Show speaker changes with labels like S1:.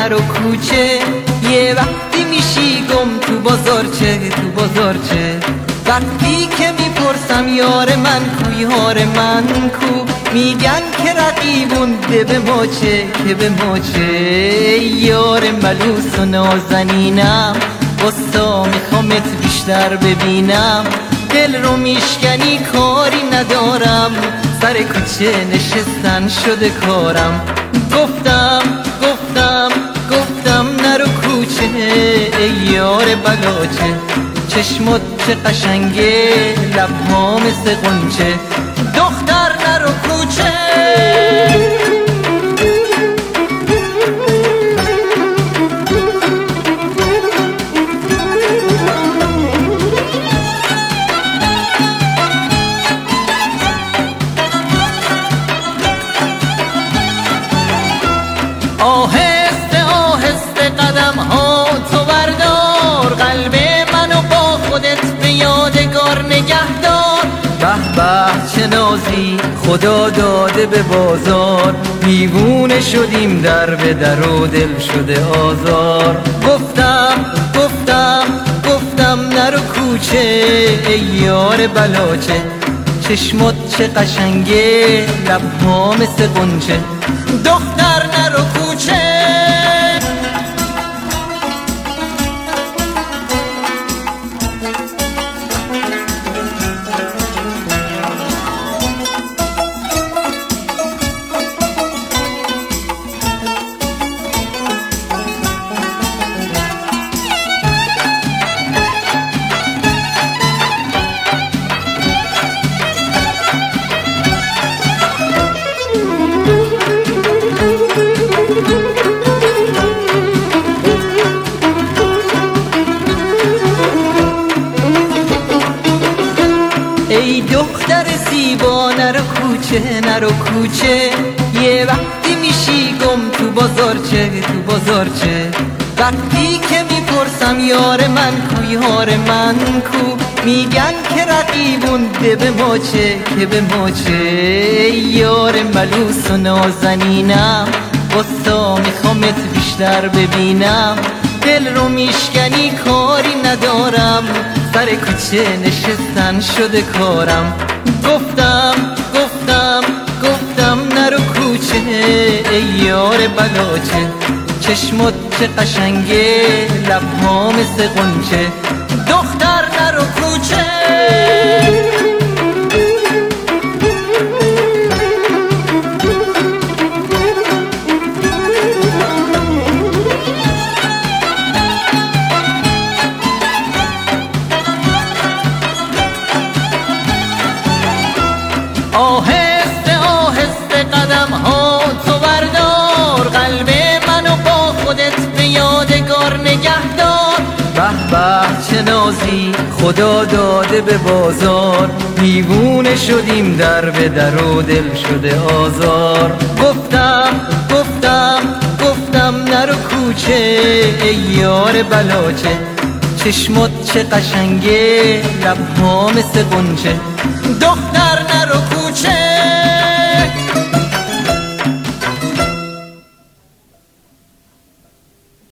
S1: نرو کوچه، یه وقتی میشی گم تو بازارچه، تو بازارچه. وقتی که میپرسم یار من کو، یار من کو، میگن که رقیبون ده به ماچه، که به ماچه. یار ملوس و نازنینم، بستا میخوامت بیشتر ببینم. دل رو میشکنی کاری ندارم، سر کوچه نشستن شده کارم. گفتم نرو کوچه، ای یار بلاچه. چشمات چه قشنگه، لبها مثل غنچه. دختر نرو کوچه. آهسته آهسته قدم ها تو بردار، قلب منو با خودت به یادگار نگه دار. به به چه نازی خدا داده به بازار، دیوونه شدیم در به در و دل شده آزار. گفتم نرو کوچه، ای یار بلاچه. چشمات چه قشنگه، لبها مثل غنچه. دختر نرو کوچه. ای دختر زیبا نرو کوچه، نرو کوچه. یه وقتی میشی گم تو بازارچه، تو بازارچه. وقتی که میپرسم یار من کو، یار من کو، میگن که رقیبون ده به ماچه، که به ماچه. یار ملوس و نازنینم، بستا میخوامت بیشتر ببینم. دل رو میشکنی کاری ندارم، سر کوچه نشستن شده کارم. گفتم نرو کوچه، ای یار بلاچه. چشمات چه قشنگه، لبها مثل غنچه. دختر نرو کوچه. آهسته آهسته قدم ها تو بردار، قلب منو با خودت به یادگار نگه دار. به به چه نازی خدا داده به بازار، دیوونه شدیم در به در و دل شده آزار. گفتم نرو کوچه، ای یار بلاچه. چشمات چه قشنگه، لبها مثل غنچه. دختر نرو کوچه.